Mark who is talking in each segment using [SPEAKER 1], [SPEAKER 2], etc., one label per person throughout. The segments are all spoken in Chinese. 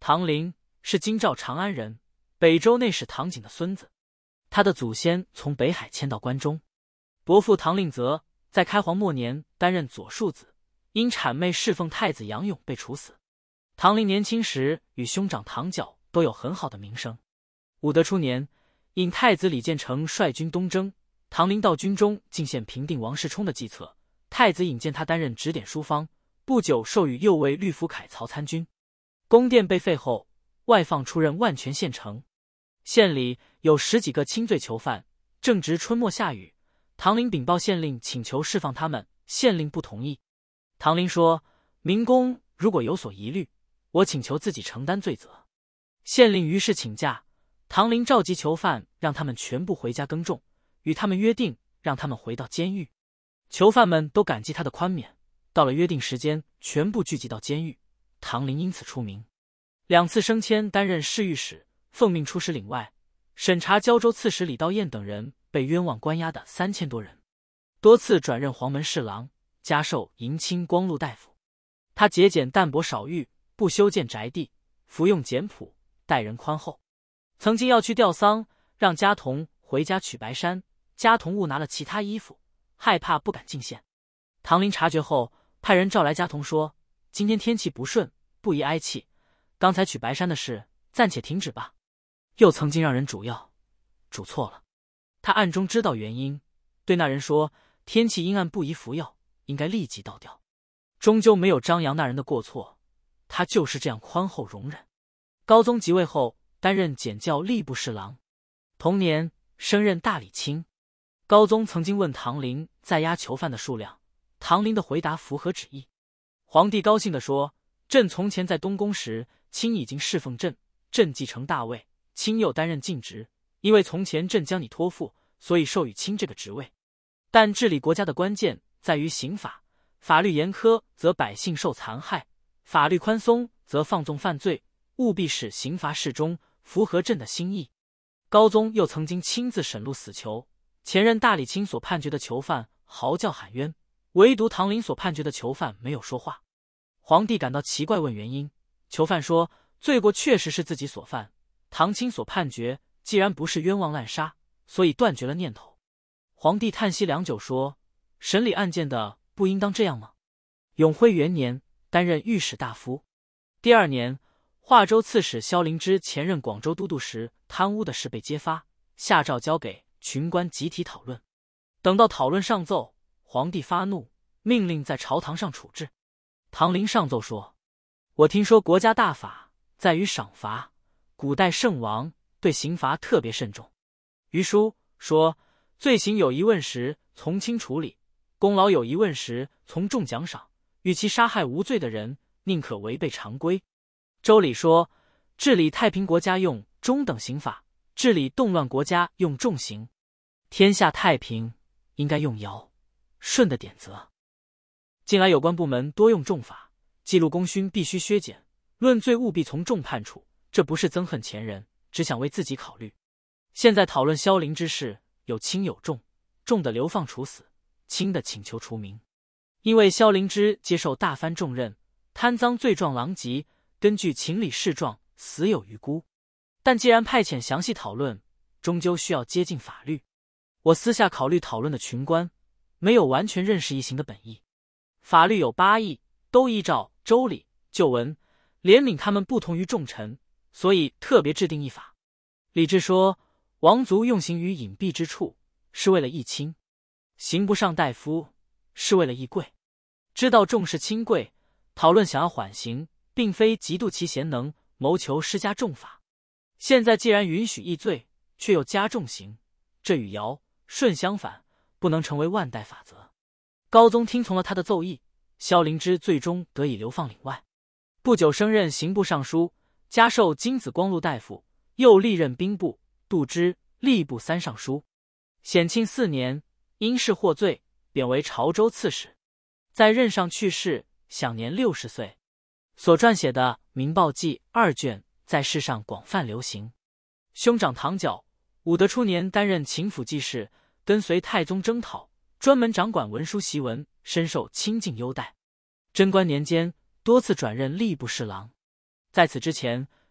[SPEAKER 1] 唐陵是京兆长安人，北周内史唐景的孙子。他的祖先从北海迁到关中。伯父唐令则在开皇末年担任左庶子，因谄媚侍奉太子杨勇被处死。唐陵年轻时与兄长唐角都有很好的名声。武德初年，因太子李建成率军东征，唐陵到军中进献平定王世充的计策，太子引荐他担任指点书方，不久授予右卫律府凯曹参军。宫殿被废后，外放出任万全县丞。县里有10几个轻罪囚犯，正值春末夏雨，唐陵禀报县令请求释放他们，县令不同意。唐陵说：“明公如果有所疑虑，我请求自己承担罪责。”县令于是请假，唐陵召集囚犯，让他们全部回家耕种，与他们约定让他们回到监狱。囚犯们都感激他的宽免，到了约定时间，全部聚集到监狱。唐陵因此出名，2次升迁担任侍御史，奉命出使岭外，审查胶州刺史李道彦等人被冤枉关押的3000多人，多次转任黄门侍郎，加授银青光禄大夫。他节俭淡泊少欲，不修建宅地，服用简朴，待人宽厚。曾经要去吊丧，让家童回家取白衫，家童误拿了其他衣服，害怕不敢进献。唐陵察觉后，派人召来家童说：“今天天气不顺，不宜哀泣，刚才取白衫的事暂且停止吧。”又曾经让人煮药，煮错了。他暗中知道原因，对那人说：“天气阴暗，不宜服药，应该立即倒掉。”终究没有张扬那人的过错，他就是这样宽厚容忍。高宗即位后，担任检校吏部侍郎，同年升任大理卿。高宗曾经问唐陵在押囚犯的数量，唐陵的回答符合旨意。皇帝高兴地说：“朕从前在东宫时，卿已经侍奉朕，朕继承大位，卿又担任禁职，因为从前朕将你托付，所以授予卿这个职位。但治理国家的关键在于刑法，法律严苛则百姓受残害，法律宽松则放纵犯罪，务必使刑罚适中，符合朕的心意。”高宗又曾经亲自审录死囚，前任大理卿所判决的囚犯嚎叫喊冤，唯独唐陵所判决的囚犯没有说话。皇帝感到奇怪，问原因。囚犯说：“罪过确实是自己所犯，唐卿所判决既然不是冤枉滥杀，所以断绝了念头。”皇帝叹息良久，说：“审理案件的不应当这样吗？”永徽元年，担任御史大夫。第2年，华州刺史萧灵芝前任广州都督时贪污的事被揭发，下诏交给群官集体讨论。等到讨论上奏，皇帝发怒，命令在朝堂上处置。唐陵上奏说：“我听说国家大法在于赏罚，古代圣王对刑罚特别慎重。于书说，罪行有疑问时从轻处理，功劳有疑问时从重奖赏，与其杀害无罪的人，宁可违背常规。周礼说，治理太平国家用中等刑法，治理动乱国家用重刑。天下太平，应该用尧舜的典则。近来有关部门多用重法，记录功勋必须削减，论罪务必从重判处，这不是憎恨前人，只想为自己考虑。现在讨论萧灵之事，有轻有重，重的流放处死，轻的请求除名。因为萧灵之接受大藩重任，贪赃罪状狼藉，根据情理事状，死有余辜。但既然派遣详细讨论，终究需要接近法律。我私下考虑讨论的群官，没有完全认识一刑的本意。法律有8义，都依照周礼旧文怜悯他们不同于重臣，所以特别制定一法。李治说，王族用刑于隐蔽之处，是为了义轻；刑不上大夫，是为了义贵。知道重视轻贵，讨论想要缓刑，并非嫉妒其贤能，谋求施加重罚。现在既然允许易罪，却又加重刑，这与尧舜相反，不能成为万代法则。高宗听从了他的奏议，萧灵芝最终得以流放岭外。不久升任刑部尚书，加授金子光禄大夫，又历任兵部、度支、吏部3尚书。显庆4年，因事获罪，贬为潮州刺史。在任上去世，享年60岁。所撰写的《民报记》2卷在世上广泛流行。兄长唐角，武德初年担任秦府记事，跟随太宗征讨，专门掌管文书檄文，深受亲近优待。贞观年间多次转任吏部侍郎。在此之前，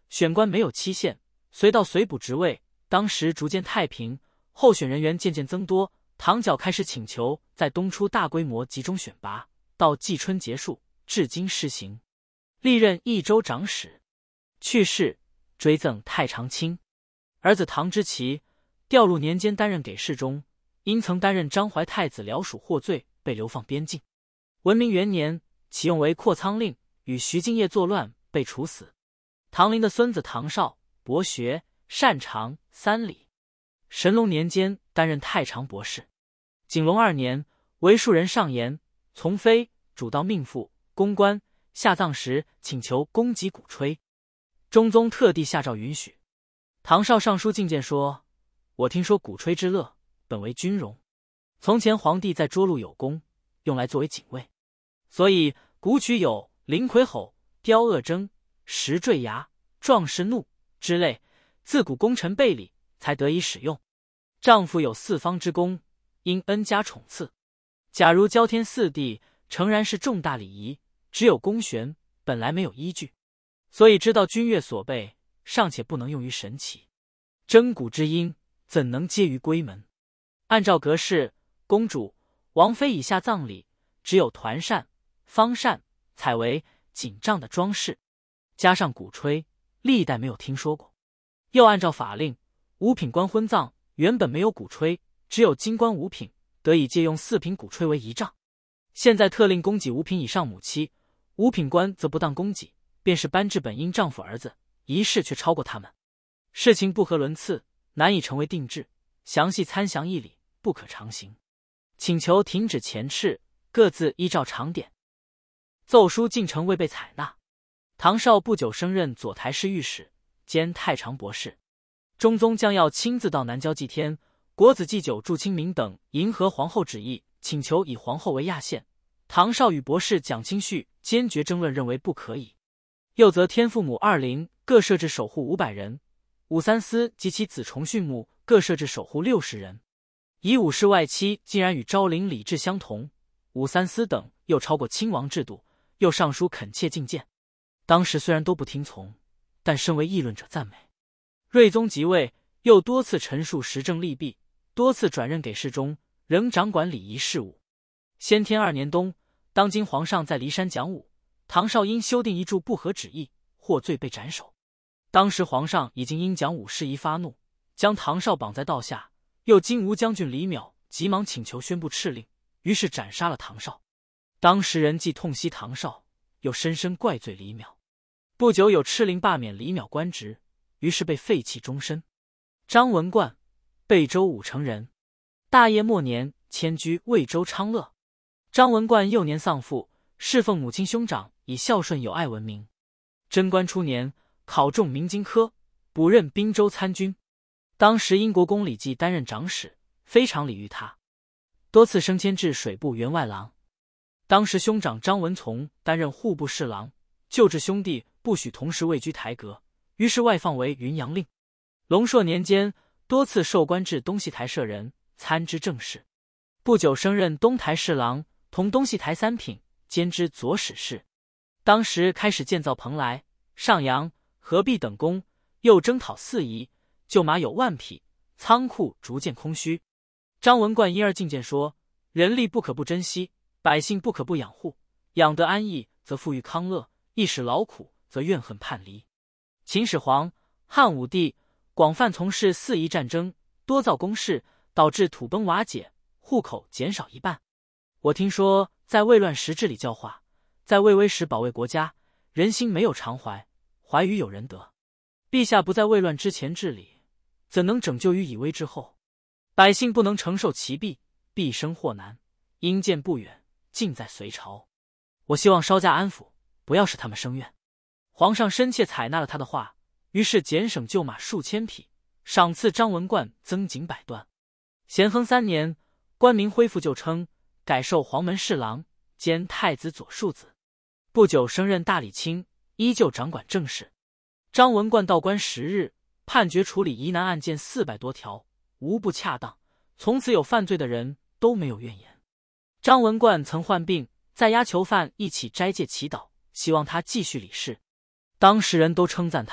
[SPEAKER 1] 选官没有期限，随到随补职位。当时逐渐太平，候选人员渐渐增多，唐角开始请求在冬初大规模集中选拔，到季春结束，至今施行。历任益州长史。去世，追赠太常卿。儿子唐之奇，调入年间担任给事中，因曾担任张怀太子僚属获罪，被流放边境。文明元年，启用为扩仓令，与徐敬业作乱，被处死。唐陵的孙子唐绍，博学擅长3礼。神龙年间担任太常博士。景龙2年，为庶人上言，从妃主道命妇公官下葬时，请求供给鼓吹。中宗特地下诏允许。唐绍上书进谏说：“我听说鼓吹之乐，本为军容。从前皇帝在涿鹿有功，用来作为警卫，所以鼓曲有灵魁吼、雕恶征、石坠牙、壮士怒之类，自古功臣备礼，才得以使用。丈夫有四方之功，因恩加宠赐。假如交天四地，诚然是重大礼仪，只有公悬，本来没有依据。所以知道君乐所备，尚且不能用于神奇，真鼓之音，怎能接于闺门？按照格式，公主、王妃以下葬礼，只有团扇、方扇、彩为锦帐的装饰，加上鼓吹，历代没有听说过。又按照法令，五品官婚葬原本没有鼓吹，只有金冠五品，得以借用4品鼓吹为仪仗。现在特令供给5品以上母妻，5品官则不当供给，便是扳治本应丈夫儿子，仪式却超过他们。事情不合伦次，难以成为定制，详细参详议理，不可常行。请求停止前敕，各自依照常典。奏书进呈未被采纳。唐绍不久升任左台侍御史，兼太常博士。中宗将要亲自到南郊祭天，国子祭酒祝清明等迎合皇后旨意，请求以皇后为亚县。唐绍与博士蒋清绪坚决争论，认为不可以。又则天父母2陵各设置守护500人，武三思及其子重训墓各设置守护60人。以武士外戚竟然与昭陵礼制相同，武三思等又超过亲王制度，又上书恳切进谏。当时虽然都不听从，但身为议论者赞美。睿宗即位，又多次陈述时政利弊，多次转任给事中，仍掌管礼仪事务。先天2年冬，当今皇上在骊山讲武，唐绍因修订遗嘱不合旨意，获罪被斩首。当时皇上已经因讲武事宜发怒，将唐绍绑在道下，又经吴将军李邈急忙请求宣布敕令，于是斩杀了唐绍。当时人既痛惜唐绍，又深深怪罪李邈。不久有敕令罢免李邈官职，于是被废弃终身。张文冠，贝州武城人，大业末年迁居魏州昌乐。张文冠幼年丧父，侍奉母亲兄长，以孝顺有爱闻名。贞观初年，考中明经科，补任滨州参军。当时英国公李济担任长史，非常礼遇他，多次升迁至水部员外郎。当时兄长张文从担任户部侍郎，旧制兄弟不许同时位居台阁，于是外放为云阳令。隆朔年间，多次授官至东戏台舍人，参知政事。不久升任东台侍郎，同东戏台3品，兼知左史事。当时开始建造蓬莱、上阳、合璧等宫，又征讨四夷，旧马有10000匹，仓库逐渐空虚。张文冠因而进谏说：人力不可不珍惜，百姓不可不养护，养得安逸，则富裕康乐；一使劳苦，则怨恨叛离。秦始皇、汉武帝广泛从事四夷战争，多造工事，导致土崩瓦解，户口减少1半。我听说在魏乱时治理教化，在魏危时保卫国家，人心没有常怀，怀于有仁德。陛下不在魏乱之前治理，怎能拯救于以危之后？百姓不能承受其弊，必生祸难，因见不远，尽在隋朝。我希望稍加安抚，不要使他们生怨。皇上深切采纳了他的话，于是减省旧马数千匹，赏赐张文冠增锦100段。咸亨3年，官民恢复旧称，改授黄门侍郎，兼太子左庶子。不久升任大理卿，依旧掌管政事。张文冠到官10日，判决处理疑难案件400多条，无不恰当，从此有犯罪的人都没有怨言。张文冠曾患病，在押囚犯一起斋戒祈祷，希望他继续理事。当时人都称赞他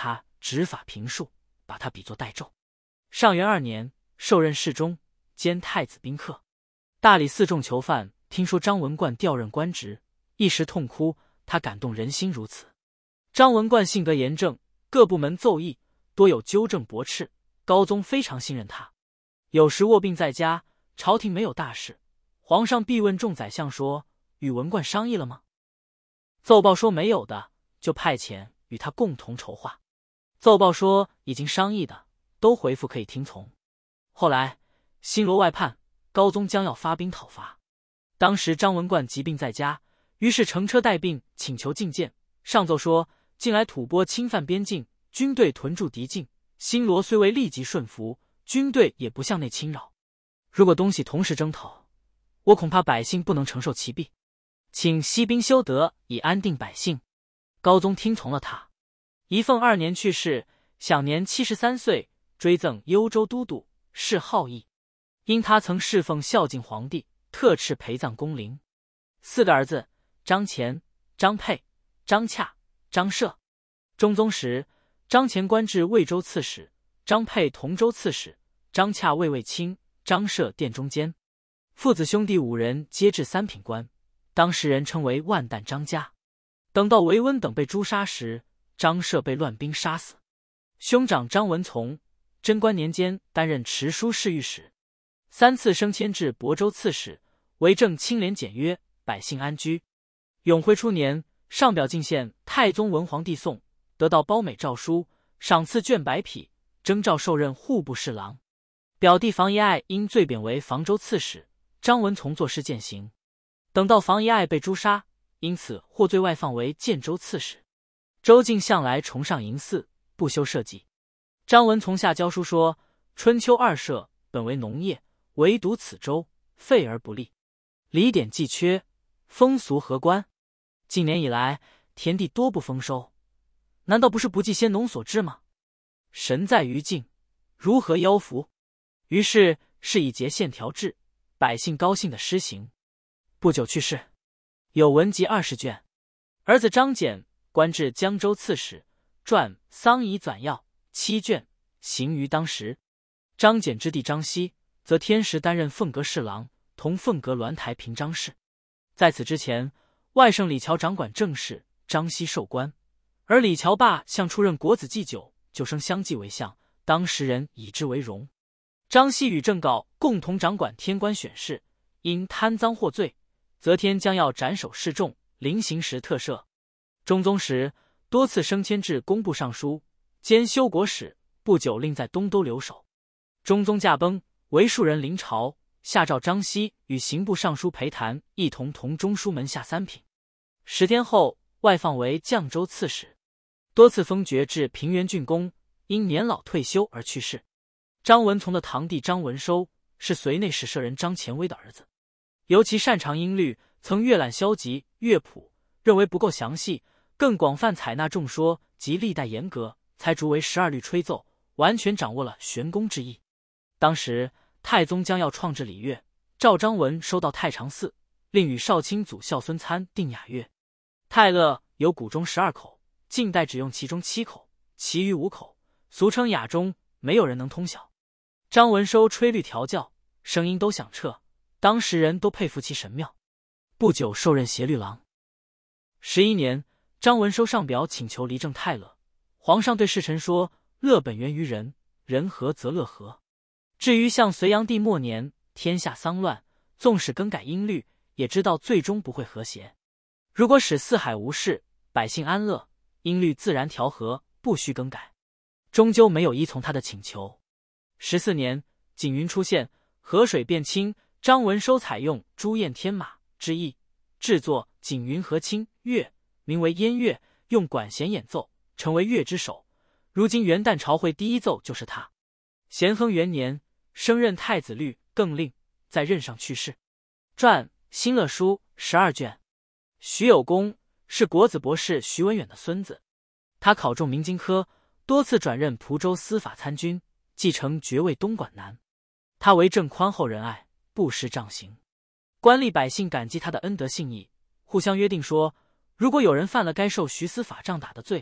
[SPEAKER 1] 执法评述，把他比作代胄。上元2年，授任侍中，兼太子宾客。大理寺众囚犯听说张文冠调任官职，一时痛哭，他感动人心如此。张文冠性格严正，各部门奏议多有纠正驳斥，高宗非常信任他。有时卧病在家，朝廷没有大事，皇上必问众宰相说：“与文冠商议了吗？”奏报说没有的，就派遣与他共同筹划；奏报说已经商议的，都回复可以听从。后来新罗外叛，高宗将要发兵讨伐，当时张文冠疾病在家，于是乘车带病请求觐见。上奏说：近来吐蕃侵犯边境，军队屯驻敌境，新罗虽未立即顺服，军队也不向内侵扰。如果东西同时征讨，我恐怕百姓不能承受其弊，请息兵修德，以安定百姓。高宗听从了他。仪凤2年去世，享年73岁，追赠幽州都督，谥浩义。因他曾侍奉孝敬皇帝，特敕陪葬宫陵。4个儿子：张虔、张佩、张洽、张涉。中宗时，张虔官至魏州刺史，张佩同州刺史，张洽卫尉卿，张涉殿中监。父子兄弟5人皆至3品官，当时人称为万旦张家。等到韦温等被诛杀时，张涉被乱兵杀死。兄长张文从，贞观年间担任持书侍御史，3次升迁至亳州刺史，为政清廉简约，百姓安居。永徽初年，上表进献太宗文皇帝宋，得到褒美诏书，赏赐绢100匹，征召受任户部侍郎。表弟房遗爱因罪贬为房州刺史，张文从作诗践行。等到房遗爱被诛杀，因此获罪外放为建州刺史。周敬向来崇尚淫祀，不修社稷。张文从下诏书说：春秋2社本为农业，唯独此州废而不立，礼典既缺，风俗何关？近年以来，田地多不丰收，难道不是不计先农所致吗？神在于境，如何邀服？于是是以节宪条制，百姓高兴的施行。不久去世，有文集20卷。儿子张简官至江州刺史，传《丧仪纂要》7卷，行于当时。张简之弟张熙，则天时担任凤阁侍郎，同凤阁鸾台平章事。在此之前，外甥李峤掌管政事，张熙授官，而李峤爸向出任国子祭酒，就升相继为相，当时人以之为荣。张熙与郑镐共同掌管天官选事，因贪赃获罪，则天将要斩首示众，临刑时特赦。中宗时，多次升迁至工部尚书，兼修国史，不久令在东都留守。中宗驾崩，为庶人临朝，下诏张熙与刑部尚书裴谭一同中书门下3品。10天后，外放为绛州刺史，多次封爵至平原郡公，因年老退休而去世。张文从的堂弟张文收是隋内史舍人张虔威的儿子，尤其擅长音律，曾阅览萧集、乐谱，认为不够详细，更广泛采纳众说及历代严格，才逐为12律吹奏，完全掌握了玄功之意。当时太宗将要创制礼乐，诏张文收到太常寺，令与少卿祖孝孙参定雅乐。泰勒有古钟12口，近代只用其中7口，其余5口，俗称雅钟，没有人能通晓。张文收吹律调教，声音都响彻，当时人都佩服其神妙。不久受任协律郎。11年，张文收上表请求离政泰勒，皇上对侍臣说：乐本源于人，人和则乐和。至于像隋炀帝末年，天下丧乱，纵使更改音律，也知道最终不会和谐。如果使四海无事，百姓安乐，音律自然调和，不需更改。终究没有依从他的请求。14年，景云出现，河水变清，张文收采用朱燕天马之意，制作景云和清乐，名为燕乐，用管弦演奏，成为乐之首。如今元旦朝会第一奏就是他。咸亨元年，升任太子律更令，在任上去世。传新乐书12卷。徐有功是国子博士徐文远的孙子，他考中明经科，多次转任蒲州司法参军，继承爵位东莞南。他为政宽厚仁爱，不施杖刑，官吏百姓感激他的恩德信义，互相约定说，如果有人犯了该受徐司法杖打的罪，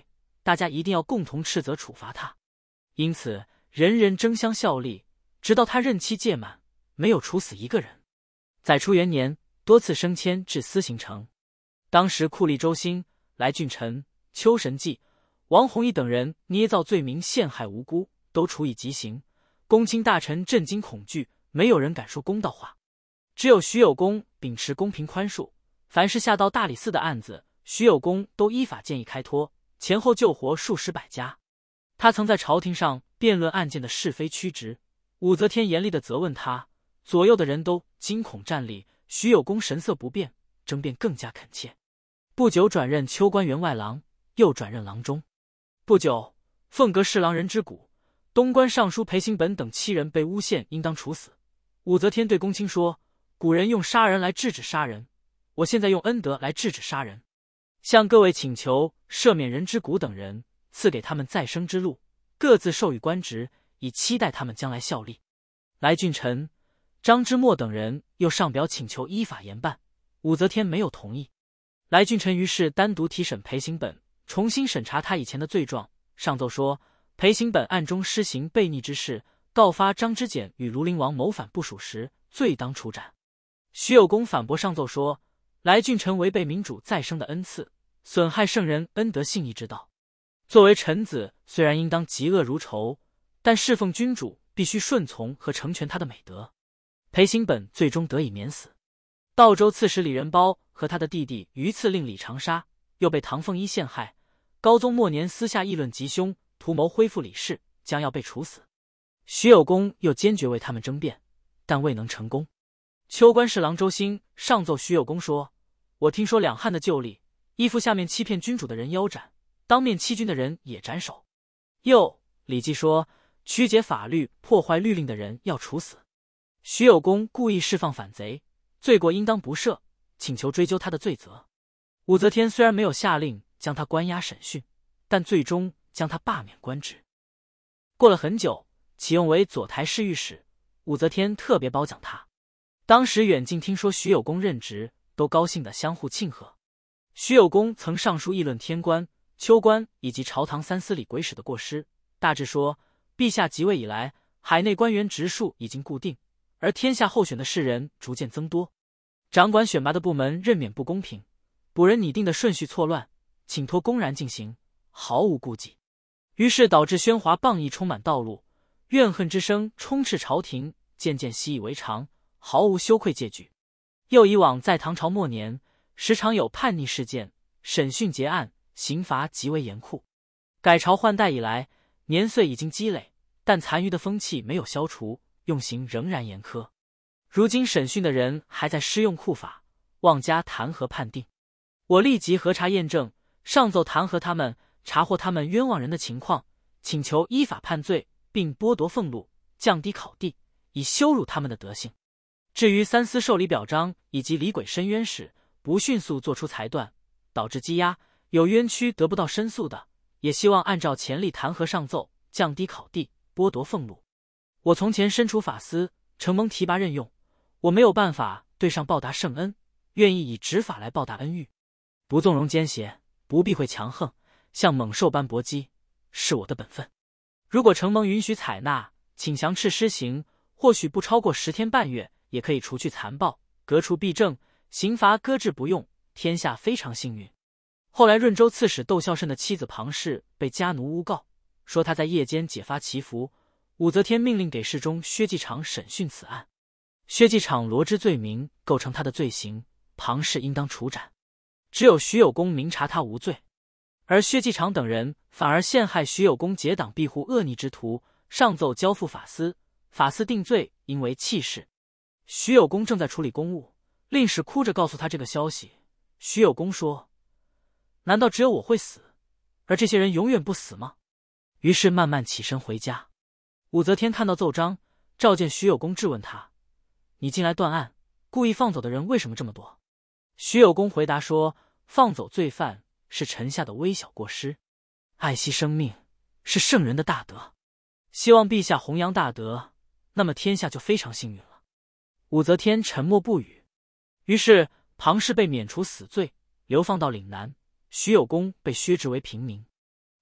[SPEAKER 1] 大家一定要共同斥责处罚他。因此人人争相效力，直到他任期届满，没有处死一个人。载初元年，多次升迁至司行丞。当时酷吏周兴、来俊臣、邱神济、王弘毅等人捏造罪名陷害无辜，都处以极刑。公卿大臣震惊恐惧，没有人敢说公道话。只有徐有功秉持公平宽恕，凡是下到大理寺的案子，徐有功都依法建议开脱，前后救活数十百家。他曾在朝廷上辩论案件的是非曲直，武则天严厉地责问他，左右的人都惊恐站立，徐有功神色不变，争辩更加恳切。不久转任秋官员外郎，又转任郎中。不久，凤阁侍郎任之谷、东关尚书裴行本等7人被诬陷，应当处死。武则天对公卿说：“古人用杀人来制止杀人，我现在用恩德来制止杀人。向各位请求赦免任之谷等人，赐给他们再生之路，各自授予官职，以期待他们将来效力。”来俊臣、张之墨等人又上表请求依法严办，武则天没有同意。来俊臣于是单独提审裴行本，重新审查他以前的罪状，上奏说裴行本暗中施行悖逆之事，告发张之简与庐陵王谋反不属实，罪当处斩。徐有功反驳上奏说，来俊臣违背民主再生的恩赐，损害圣人恩德信义之道。作为臣子，虽然应当嫉恶如仇，但侍奉君主必须顺从和成全他的美德。裴行本最终得以免死。道州刺史李仁褒和他的弟弟榆次令李长沙又被唐凤一陷害，高宗末年私下议论吉凶，图谋恢复李氏，将要被处死。徐有功又坚决为他们争辩，但未能成功。秋官侍郎周兴上奏徐有功说：“我听说两汉的旧例，依附下面欺骗君主的人腰斩，当面欺君的人也斩首。又礼记说，曲解法律、破坏律令的人要处死。徐有功故意释放反贼，罪过应当不赦，请求追究他的罪责。”武则天虽然没有下令将他关押审讯，但最终将他罢免官职。过了很久，启用为左台侍御史，武则天特别褒奖他。当时远近听说徐有功任职，都高兴地相互庆贺。徐有功曾上书议论天官、秋官以及朝堂三司理鬼使的过失，大致说：陛下即位以来，海内官员职数已经固定，而天下候选的士人逐渐增多，掌管选拔的部门任免不公平，补人拟定的顺序错乱，请托公然进行，毫无顾忌。于是导致喧哗谤议充满道路，怨恨之声充斥朝廷，渐渐习以为常，毫无羞愧戒惧。又以往在唐朝末年，时常有叛逆事件，审讯结案，刑罚极为严酷。改朝换代以来，年岁已经积累，但残余的风气没有消除，用刑仍然严苛。如今审讯的人还在施用酷法，妄加弹劾判定。我立即核查验证，上奏弹劾他们，查获他们冤枉人的情况，请求依法判罪，并剥夺俸禄，降低考第，以羞辱他们的德行。至于三司受理表彰以及李鬼申冤时，不迅速做出裁断，导致积压，有冤屈得不到申诉的，也希望按照前例弹劾上奏，降低考第，剥夺俸禄。我从前身处法司，承蒙提拔任用，我没有办法对上报答圣恩，愿意以执法来报答恩遇，不纵容奸邪，不避讳强横，像猛兽般搏击，是我的本分。如果承蒙允许采纳，请降斥施行，或许不超过10天半月，也可以除去残暴，革除弊政，刑罚搁置不用，天下非常幸运。后来润州刺史窦孝慎的妻子庞氏被家奴诬告，说他在夜间解发祈福，武则天命令给侍中薛继常审讯此案。薛继常罗织罪名，构成他的罪行，庞氏应当处斩。只有徐有功明察他无罪，而薛继常等人反而陷害徐有功结党庇护恶逆之徒，上奏交付法司，法司定罪，应为弃市。徐有功正在处理公务，令史哭着告诉他这个消息。徐有功说：“难道只有我会死，而这些人永远不死吗？”于是慢慢起身回家。武则天看到奏章，召见徐有功，质问他：“你进来断案，故意放走的人为什么这么多？”徐有功回答说：“放走罪犯是臣下的微小过失，爱惜生命是圣人的大德，希望陛下弘扬大德，那么天下就非常幸运了。”武则天沉默不语。于是庞氏被免除死罪，流放到岭南，徐有功被削职为平民。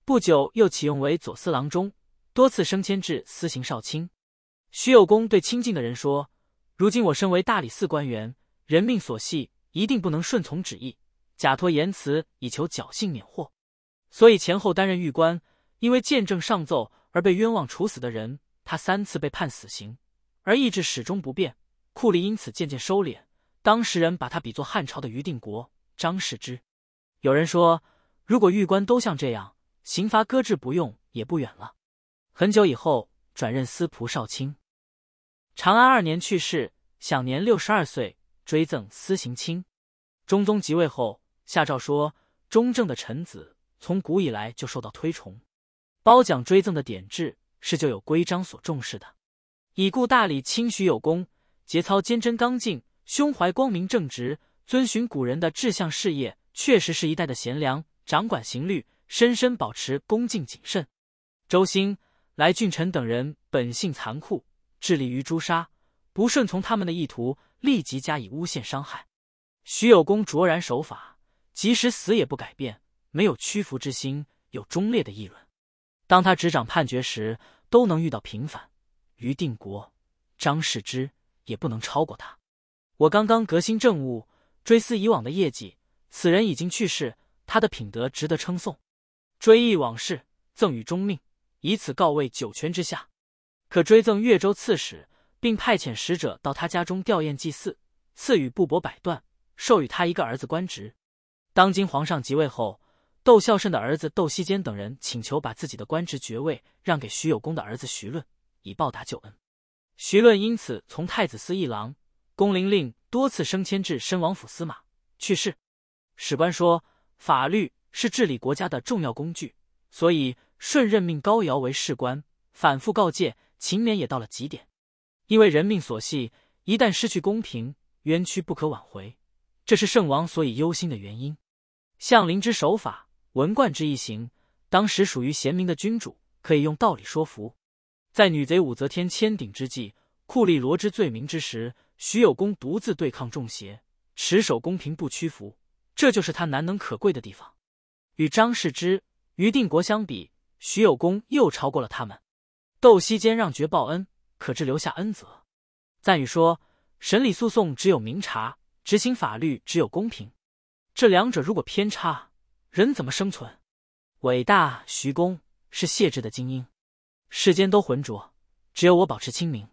[SPEAKER 1] 不久又启用为左司郎中，多次升迁至司行少卿。徐有功对亲近的人说：“如今我身为大理寺官员，人命所系，一定不能顺从旨意，假托言辞以求侥幸免祸。所以前后担任狱官，因为见证上奏而被冤枉处死的人，他3次被判死刑，而意志始终不变。酷吏因此渐渐收敛，当时人把他比作汉朝的于定国、张世之。有人说，如果狱官都像这样，刑罚搁置不用也不远了。”很久以后，转任司仆少卿。长安2年去世，享年62岁，追赠司行卿。中宗即位后，下诏说，中正的臣子从古以来就受到推崇，褒奖追赠的典制是就有规章所重视的。已故大理卿徐有功，节操坚贞刚劲，胸怀光明正直，遵循古人的志向事业，确实是一代的贤良，掌管刑律，深深保持恭敬谨慎。周兴、来俊臣等人本性残酷，致力于诛杀，不顺从他们的意图，立即加以诬陷伤害。徐有功卓然守法，即使死也不改变，没有屈服之心，有忠烈的议论。当他执掌判决时，都能遇到平反，于定国、张世之也不能超过他。我刚刚革新政务，追思以往的业绩，此人已经去世，他的品德值得称颂。追忆往事，赠予终命，以此告慰九泉之下。可追赠越州刺史，并派遣使者到他家中吊唁祭祀，赐予布帛100段，授予他一个儿子官职。当今皇上即位后，窦孝慎的儿子窦熙坚等人请求把自己的官职爵位让给徐有功的儿子徐论，以报答旧恩。徐论因此从太子司议郎、恭陵令多次升迁至申王府司马，去世。史官说，法律是治理国家的重要工具，所以舜任命高尧为士官，反复告诫，勤勉也到了极点。因为人命所系，一旦失去公平，冤屈不可挽回，这是圣王所以忧心的原因。相林之守法，文贯之一行，当时属于贤明的君主，可以用道理说服。在女贼武则天迁鼎之际，酷吏罗织罪名之时，徐有功独自对抗众邪，持守公平不屈服，这就是他难能可贵的地方。与张世之、于定国相比，徐有功又超过了他们。窦熙坚让爵报恩，可知留下恩泽。赞语说，审理诉讼只有明察，执行法律只有公平，这两者如果偏差，人怎么生存？伟大徐公是谢志的精英，世间都浑浊，只有我保持清明。